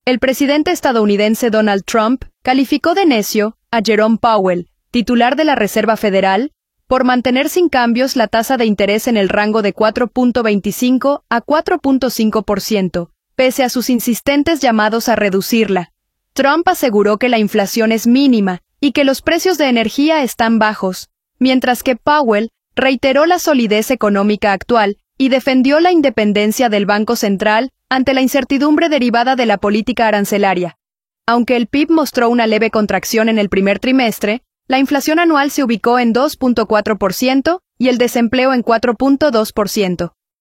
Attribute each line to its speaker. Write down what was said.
Speaker 1: El presidente estadounidense Donald Trump calificó de necio a Jerome Powell, titular de la Reserva Federal, por mantener sin cambios la tasa de interés en el rango de 4.25 a 4.5%, pese a sus insistentes llamados a reducirla. Trump aseguró que la inflación es mínima y que los precios de energía están bajos, mientras que Powell reiteró la solidez económica actual y defendió la independencia del Banco Central ante la incertidumbre derivada de la política arancelaria. Aunque el PIB mostró una leve contracción en el primer trimestre, la inflación anual se ubicó en 2.4% y el desempleo en 4.2%.